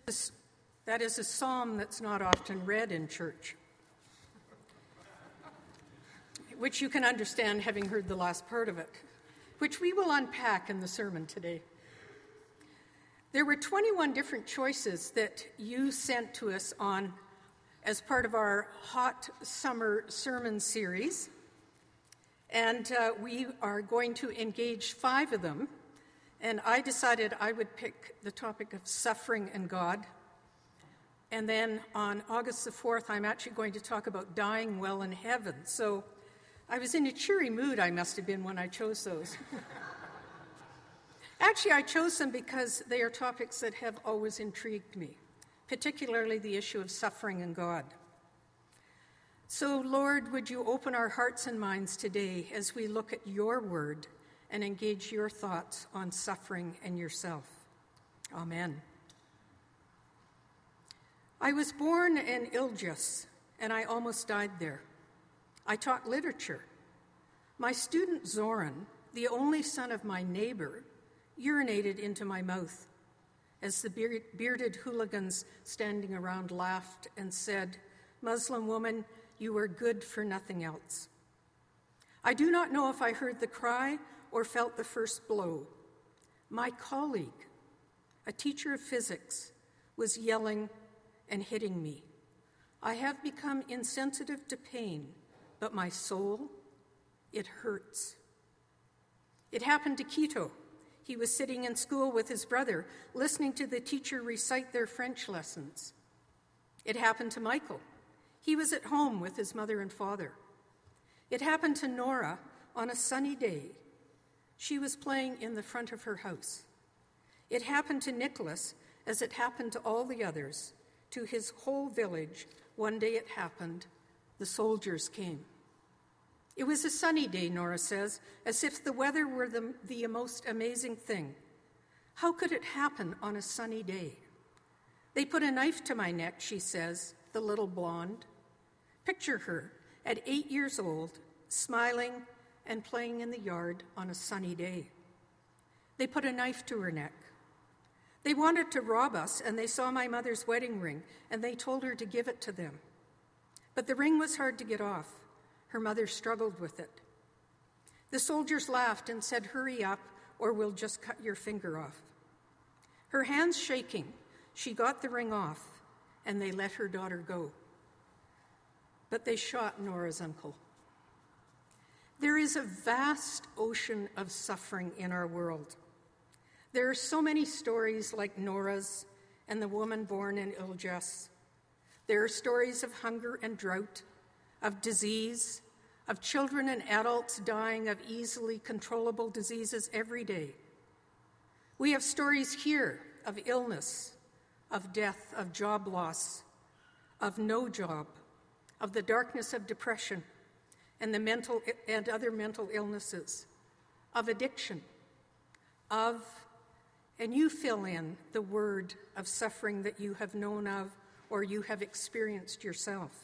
That is a psalm that's not often read in church, which you can understand having heard the last part of it, which we will unpack in the sermon today. There were 21 different choices that you sent to us on as part of our hot summer sermon series, and we are going to engage 5 of them, and I decided I would pick the topic of suffering and God. And then on August the 4th, I'm actually going to talk about dying well in heaven. So I was in a cheery mood, I must have been, when I chose those. Actually, I chose them because they are topics that have always intrigued me, particularly the issue of suffering and God. So, Lord, would you open our hearts and minds today as we look at your word and engage your thoughts on suffering and yourself. Amen. I was born in Ilgis, and I almost died there. I taught literature. My student Zoran, the only son of my neighbor, urinated into my mouth as the bearded hooligans standing around laughed and said, "Muslim woman, you are good for nothing else." I do not know if I heard the cry or felt the first blow. My colleague, a teacher of physics, was yelling and hitting me. I have become insensitive to pain, but my soul, it hurts. It happened to Quito. He was sitting in school with his brother, listening to the teacher recite their French lessons. It happened to Michael. He was at home with his mother and father. It happened to Nora on a sunny day. She was playing in the front of her house. It happened to Nicholas, as it happened to all the others. To his whole village, one day it happened, the soldiers came. It was a sunny day, Nora says, as if the weather were the most amazing thing. How could it happen on a sunny day? They put a knife to my neck, she says, the little blonde. Picture her at 8 years old, smiling and playing in the yard on a sunny day. They put a knife to her neck. They wanted to rob us, and they saw my mother's wedding ring, and they told her to give it to them. But the ring was hard to get off. Her mother struggled with it. The soldiers laughed and said, "Hurry up, or we'll just cut your finger off." Her hands shaking, she got the ring off, and they let her daughter go. But they shot Nora's uncle. There is a vast ocean of suffering in our world. There are so many stories like Nora's and the woman born in Ilgis. There are stories of hunger and drought, of disease, of children and adults dying of easily controllable diseases every day. We have stories here of illness, of death, of job loss, of no job, of the darkness of depression and the mental and other mental illnesses, of addiction, of, and you fill in the word of suffering that you have known of or you have experienced yourself.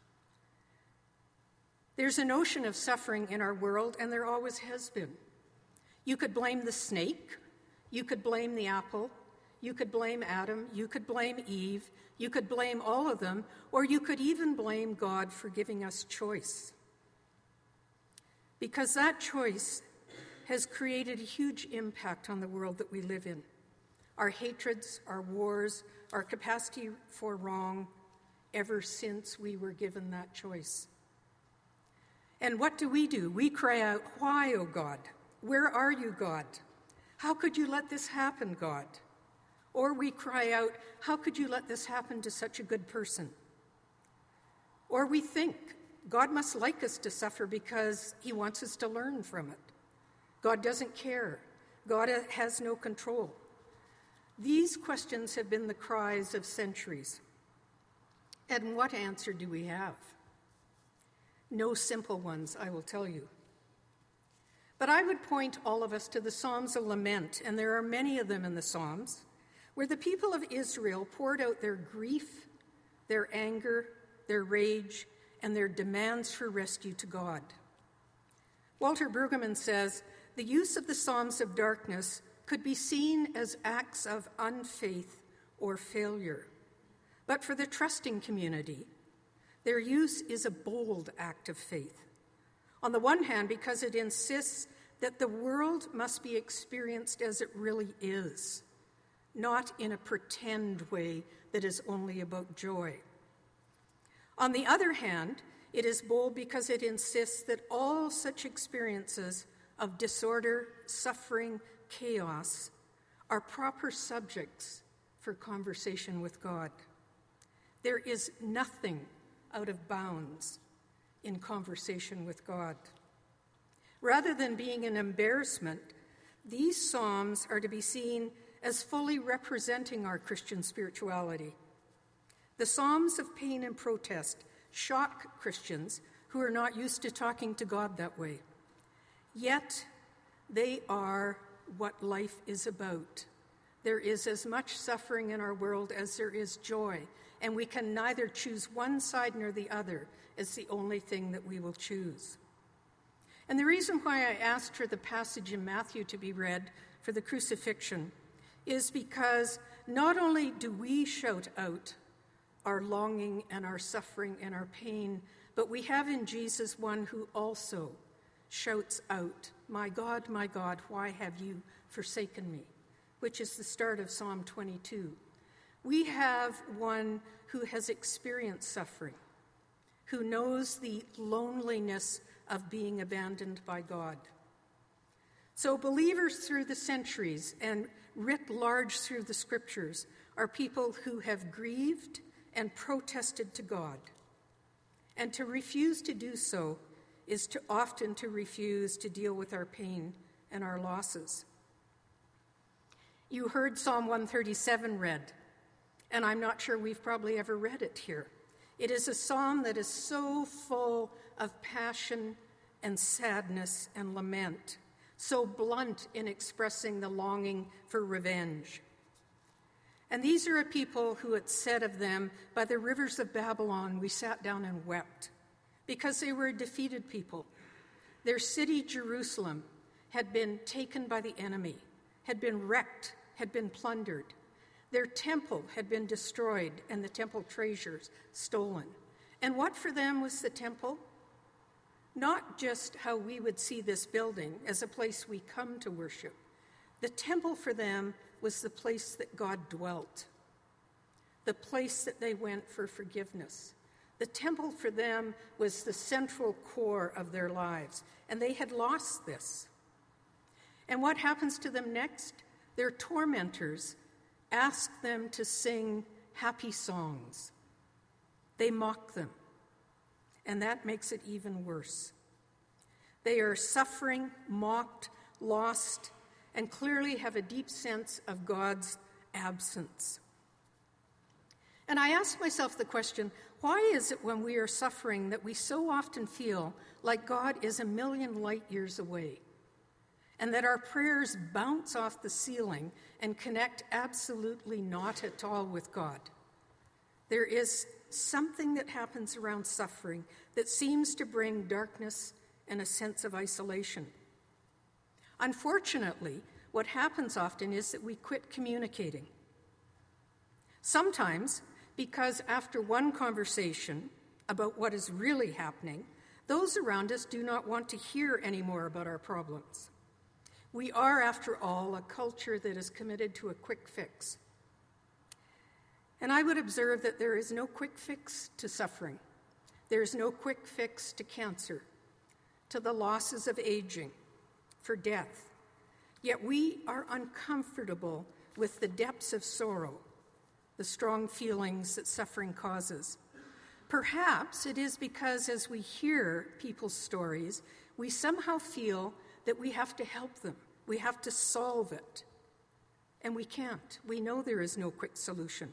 There's an ocean of suffering in our world, and there always has been. You could blame the snake, you could blame the apple, you could blame Adam, you could blame Eve, you could blame all of them, or you could even blame God for giving us choice. Because that choice has created a huge impact on the world that we live in. Our hatreds, our wars, our capacity for wrong, ever since we were given that choice. And what do? We cry out, "Why, O God? Where are you, God? How could you let this happen, God?" Or we cry out, "How could you let this happen to such a good person?" Or we think, God must like us to suffer because he wants us to learn from it. God doesn't care. God has no control. These questions have been the cries of centuries. And what answer do we have? No simple ones, I will tell you. But I would point all of us to the Psalms of Lament, and there are many of them in the Psalms, where the people of Israel poured out their grief, their anger, their rage, and their demands for rescue to God. Walter Brueggemann says, the use of the Psalms of darkness could be seen as acts of unfaith or failure. But for the trusting community, their use is a bold act of faith. On the one hand, because it insists that the world must be experienced as it really is, not in a pretend way that is only about joy. On the other hand, it is bold because it insists that all such experiences of disorder, suffering, chaos are proper subjects for conversation with God. There is nothing out of bounds in conversation with God. Rather than being an embarrassment, these psalms are to be seen as fully representing our Christian spirituality. The psalms of pain and protest shock Christians who are not used to talking to God that way. Yet, they are what life is about. There is as much suffering in our world as there is joy, and we can neither choose one side nor the other as the only thing that we will choose. And the reason why I asked for the passage in Matthew to be read for the crucifixion is because not only do we shout out our longing and our suffering and our pain, but we have in Jesus one who also shouts out, my God, why have you forsaken me?" which is the start of Psalm 22. We have one who has experienced suffering, who knows the loneliness of being abandoned by God. So believers through the centuries and writ large through the scriptures are people who have grieved and protested to God. And to refuse to do so is often to refuse to deal with our pain and our losses. You heard Psalm 137 read, and I'm not sure we've probably ever read it here. It is a psalm that is so full of passion and sadness and lament, so blunt in expressing the longing for revenge. And these are a people who had said of them, "By the rivers of Babylon we sat down and wept," because they were a defeated people. Their city, Jerusalem, had been taken by the enemy, had been wrecked, had been plundered. Their temple had been destroyed and the temple treasures stolen. And what for them was the temple? Not just how we would see this building as a place we come to worship. The temple for them was the place that God dwelt, the place that they went for forgiveness. The temple for them was the central core of their lives, and they had lost this. And what happens to them next? Their tormentors ask them to sing happy songs. They mock them, and that makes it even worse. They are suffering, mocked, lost, and clearly have a deep sense of God's absence. And I ask myself the question, why is it when we are suffering that we so often feel like God is a million light years away, and that our prayers bounce off the ceiling and connect absolutely not at all with God? There is something that happens around suffering that seems to bring darkness and a sense of isolation. Unfortunately, what happens often is that we quit communicating. Sometimes, because after one conversation about what is really happening, those around us do not want to hear any more about our problems. We are, after all, a culture that is committed to a quick fix. And I would observe that there is no quick fix to suffering. There is no quick fix to cancer, to the losses of aging, for death. Yet we are uncomfortable with the depths of sorrow, the strong feelings that suffering causes. Perhaps it is because as we hear people's stories, we somehow feel that we have to help them, we have to solve it. And we can't. We know there is no quick solution.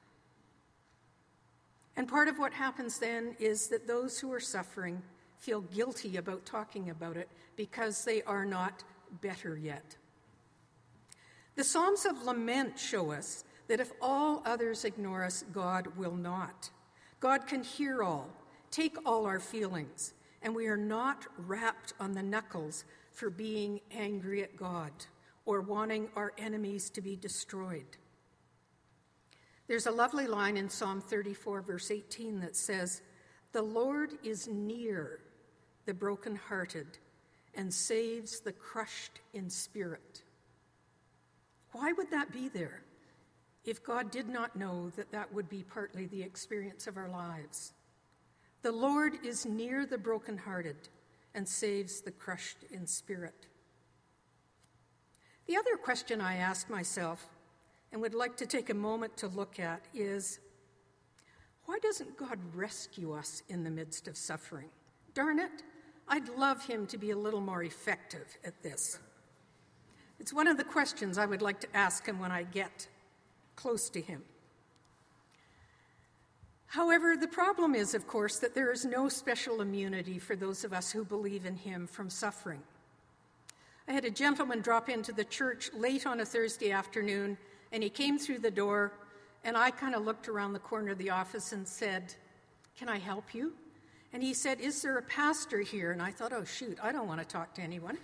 And part of what happens then is that those who are suffering feel guilty about talking about it because they are not better yet. The Psalms of Lament show us that if all others ignore us, God will not. God can hear all, take all our feelings, and we are not wrapped on the knuckles for being angry at God or wanting our enemies to be destroyed. There's a lovely line in Psalm 34, verse 18 that says, "The Lord is near the brokenhearted and saves the crushed in spirit." Why would that be there if God did not know that that would be partly the experience of our lives? The Lord is near the brokenhearted and saves the crushed in spirit. The other question I asked myself and would like to take a moment to look at is, why doesn't God rescue us in the midst of suffering? Darn it, I'd love him to be a little more effective at this. It's one of the questions I would like to ask him when I get close to him. However, the problem is, of course, that there is no special immunity for those of us who believe in him from suffering. I had a gentleman drop into the church late on a Thursday afternoon, and he came through the door, and I kind of looked around the corner of the office and said, "Can I help you?" And he said, "Is there a pastor here?" And I thought, oh, shoot, I don't want to talk to anyone.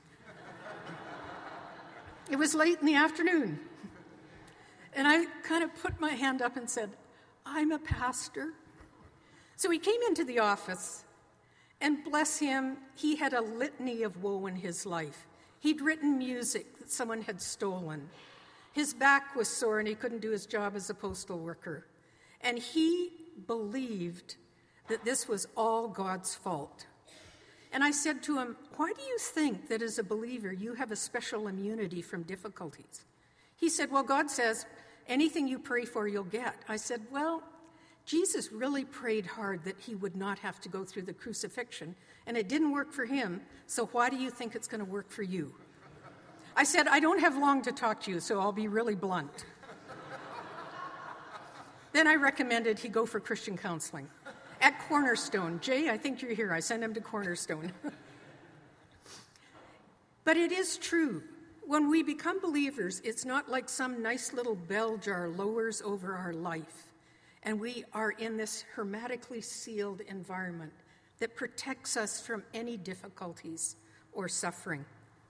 It was late in the afternoon. And I kind of put my hand up and said, "I'm a pastor." So he came into the office, and bless him, he had a litany of woe in his life. He'd written music that someone had stolen. His back was sore and he couldn't do his job as a postal worker. And he believed that this was all God's fault. And I said to him, "Why do you think that as a believer you have a special immunity from difficulties?" He said, "Well, God says, anything you pray for, you'll get." I said, "Well, Jesus really prayed hard that he would not have to go through the crucifixion, and it didn't work for him, so why do you think it's going to work for you?" I said, "I don't have long to talk to you, so I'll be really blunt." Then I recommended he go for Christian counseling at Cornerstone. Jay, I think you're here. I sent him to Cornerstone. But it is true. When we become believers, it's not like some nice little bell jar lowers over our life, and we are in this hermetically sealed environment that protects us from any difficulties or suffering.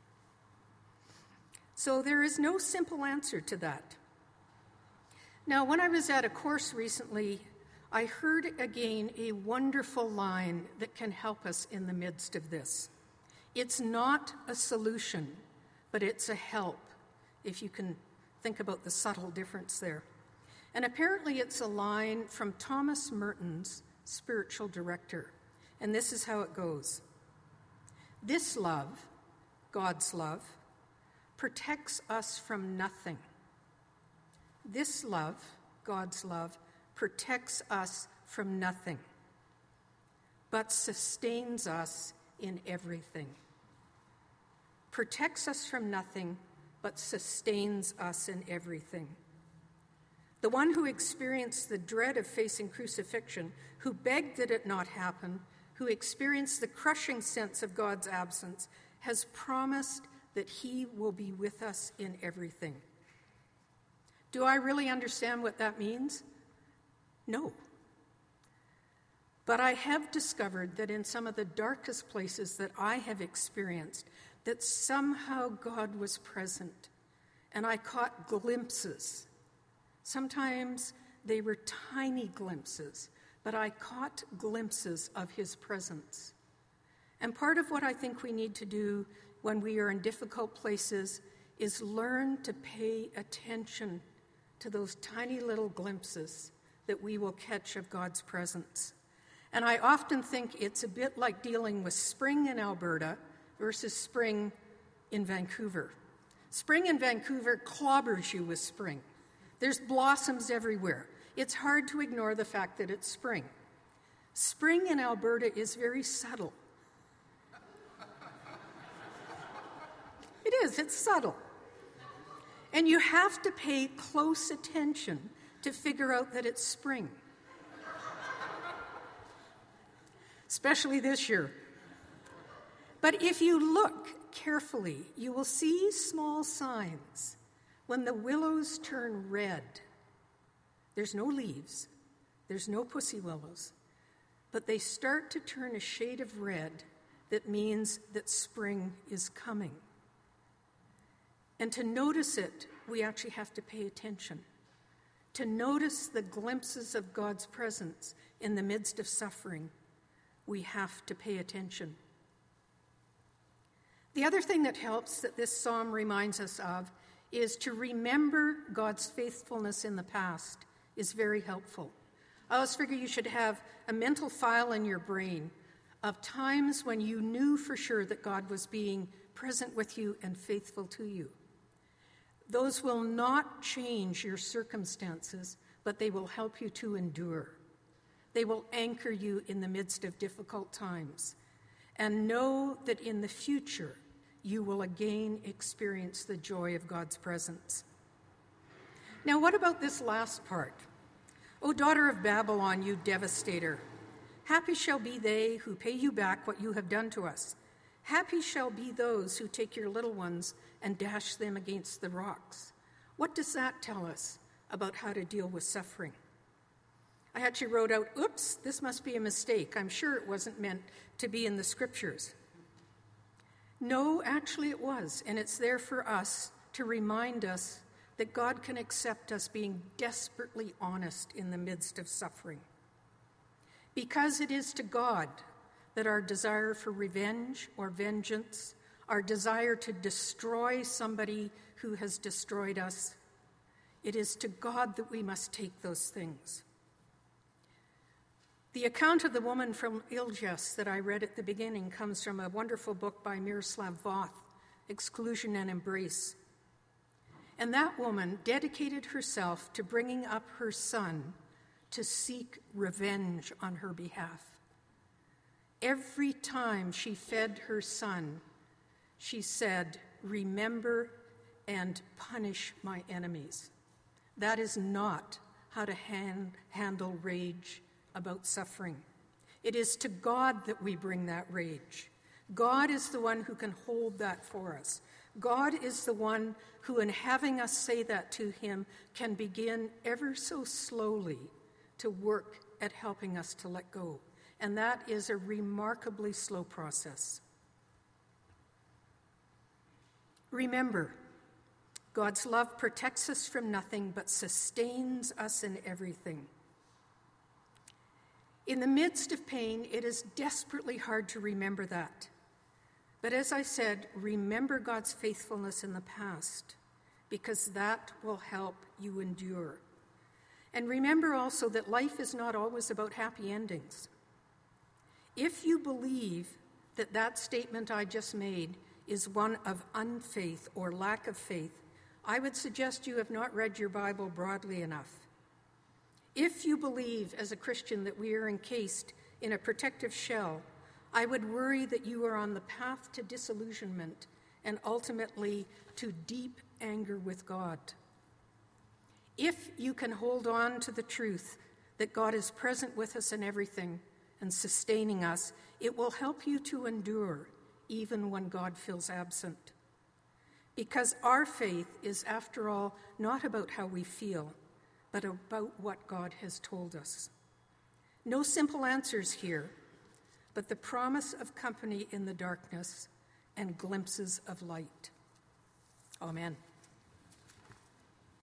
So there is no simple answer to that. Now, when I was at a course recently, I heard again a wonderful line that can help us in the midst of this. It's not a solution, but it's a help, if you can think about the subtle difference there. And apparently it's a line from Thomas Merton's spiritual director. And this is how it goes. "This love, God's love, protects us from nothing. This love, God's love, protects us from nothing, but sustains us in everything." Protects us from nothing, but sustains us in everything. The one who experienced the dread of facing crucifixion, who begged that it not happen, who experienced the crushing sense of God's absence, has promised that he will be with us in everything. Do I really understand what that means? No. But I have discovered that in some of the darkest places that I have experienced, that somehow God was present, and I caught glimpses. Sometimes they were tiny glimpses, but I caught glimpses of his presence. And part of what I think we need to do when we are in difficult places is learn to pay attention to those tiny little glimpses that we will catch of God's presence. And I often think it's a bit like dealing with spring in Alberta versus spring in Vancouver. Spring in Vancouver clobbers you with spring. There's blossoms everywhere. It's hard to ignore the fact that it's spring. Spring in Alberta is very subtle. It is, it's subtle. And you have to pay close attention to figure out that it's spring. Especially this year. But if you look carefully, you will see small signs. When the willows turn red, there's no leaves, there's no pussy willows, but they start to turn a shade of red that means that spring is coming. And to notice it, we actually have to pay attention. to notice the glimpses of God's presence in the midst of suffering, we have to pay attention. The other thing that helps that this psalm reminds us of is to remember God's faithfulness in the past is very helpful. I always figure you should have a mental file in your brain of times when you knew for sure that God was being present with you and faithful to you. Those will not change your circumstances, but they will help you to endure. They will anchor you in the midst of difficult times. And know that in the future, you will again experience the joy of God's presence. Now, what about this last part? O daughter of Babylon, you devastator, happy shall be they who pay you back what you have done to us. Happy shall be those who take your little ones and dash them against the rocks. What does that tell us about how to deal with suffering? I actually wrote out, oops, this must be a mistake. I'm sure it wasn't meant to be in the scriptures. No, actually it was, and it's there for us to remind us that God can accept us being desperately honest in the midst of suffering. Because it is to God that our desire for revenge or vengeance, our desire to destroy somebody who has destroyed us, it is to God that we must take those things. The account of the woman from Ilges that I read at the beginning comes from a wonderful book by Miroslav Voth, Exclusion and Embrace. And that woman dedicated herself to bringing up her son to seek revenge on her behalf. Every time she fed her son, she said, "Remember and punish my enemies." That is not how to handle rage about suffering. It is to God that we bring that rage. God is the one who can hold that for us. God is the one who, in having us say that to him, can begin ever so slowly to work at helping us to let go. And that is a remarkably slow process. Remember, God's love protects us from nothing but sustains us in everything. In the midst of pain, it is desperately hard to remember that. But as I said, remember God's faithfulness in the past, because that will help you endure. And remember also that life is not always about happy endings. If you believe that that statement I just made is one of unfaith or lack of faith, I would suggest you have not read your Bible broadly enough. If you believe as a Christian that we are encased in a protective shell, I would worry that you are on the path to disillusionment and ultimately to deep anger with God. If you can hold on to the truth that God is present with us in everything and sustaining us, it will help you to endure even when God feels absent. Because our faith is, after all, not about how we feel, but about what God has told us. No simple answers here, but the promise of company in the darkness and glimpses of light. Amen.